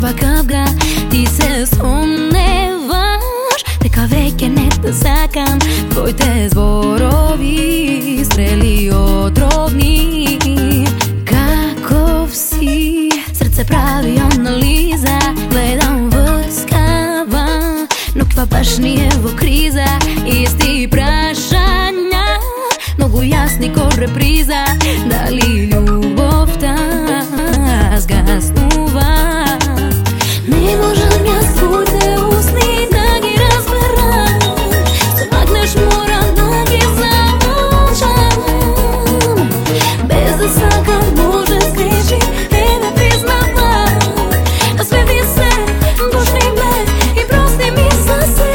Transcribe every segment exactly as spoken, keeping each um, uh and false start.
къвга, ти се сомневаш дека веќе не те сакам. Твоите зборови стрели отровни. Каков си, срце прави анализа, гледам врскава, но ква баш ни е во криза. Исти прашања, многу јасни ко реприза. Дали љубовта згаснува? Не можам јас твоите усни да ги разберам. Се макнеш морам да ги замолчам. Без да сакам може сгреши, е не признавам. Свети се, пушти ме и прости ми за се.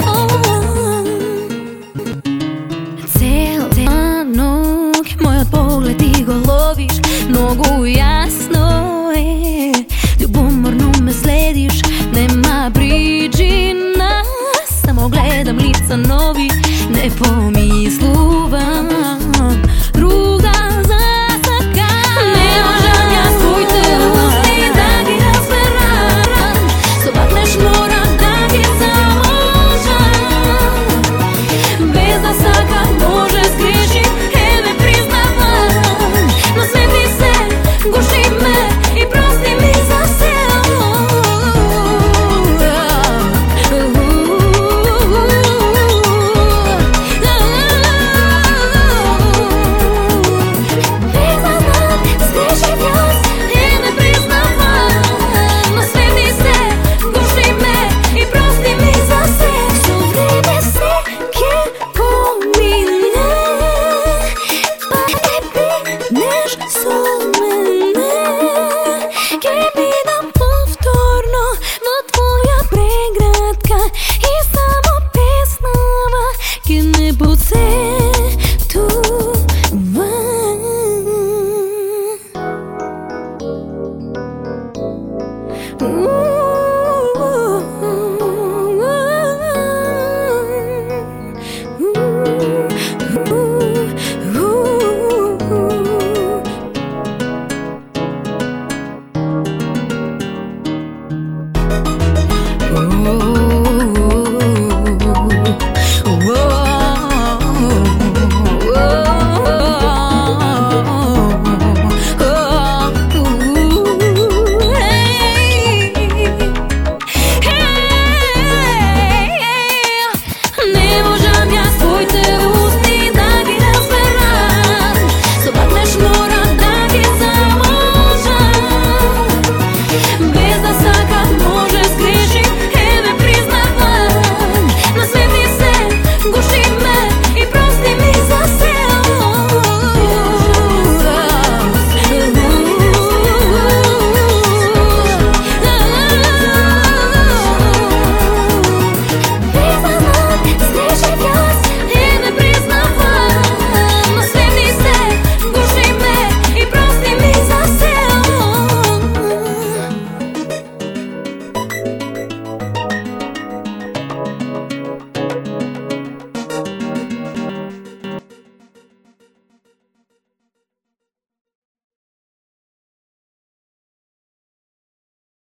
Цел, цела ног, мојот поглед ти го ловиш. Многу јасно е, љубоморно ме следиш. Нема причина, само гледам лица нови. Не помислувам друга за сака. Не можам јас твоите усни да ги разберам. Со бакнеш морам да ги замолчам. Без да сакам може сгреши, е не признавам. Но свети се, гушни ме и прости ми за се. Ooh.